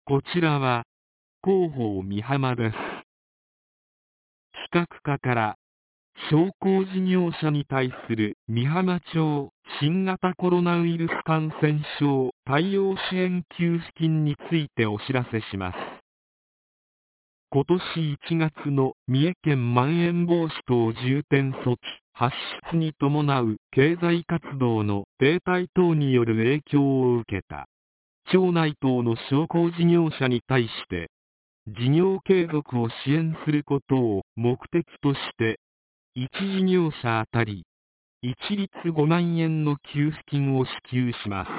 こちらは、広報美浜です。企画課から、商工事業者に対する美浜町新型コロナウイルス感染症対応支援給付金についてお知らせします。今年1月の三重県まん延防止等重点措置発出に伴う経済活動の停滞等による影響を受けた町内等の商工事業者に対して事業継続を支援することを目的として1事業者あたり一律5万円の給付金を支給します。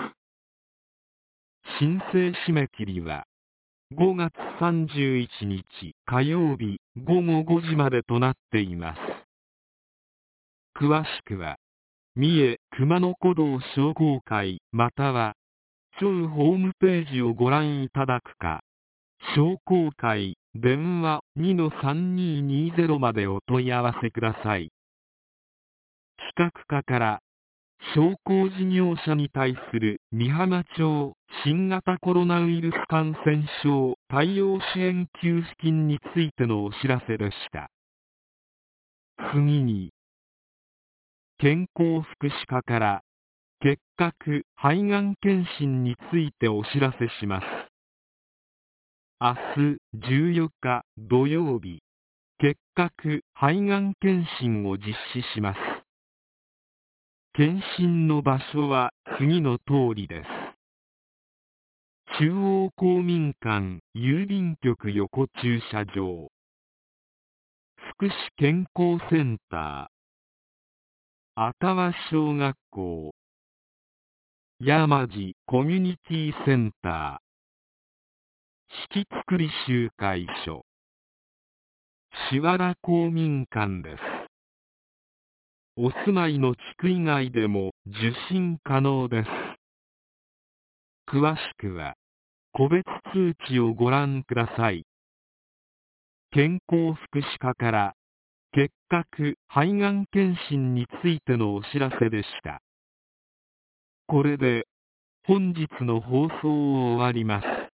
申請締め切りは5月31日火曜日午後5時までとなっています。詳しくは、三重熊野古道商工会または、町ホームページをご覧いただくか、商工会電話 2-3220 までお問い合わせください。企画課から、商工事業者に対する美浜町新型コロナウイルス感染症対応支援給付金についてのお知らせでした。次に、健康福祉課から結核肺がん検診についてお知らせします。明日14日土曜日、結核肺がん検診を実施します。検診の場所は次の通りです。中央公民館郵便局横駐車場、福祉健康センター、あたわ小学校、山地コミュニティセンター、式作り集会所、しわら公民館です。お住まいの地区以外でも受診可能です。詳しくは、個別通知をご覧ください。健康福祉課から、結核肺がん検診についてのお知らせでした。これで、本日の放送を終わります。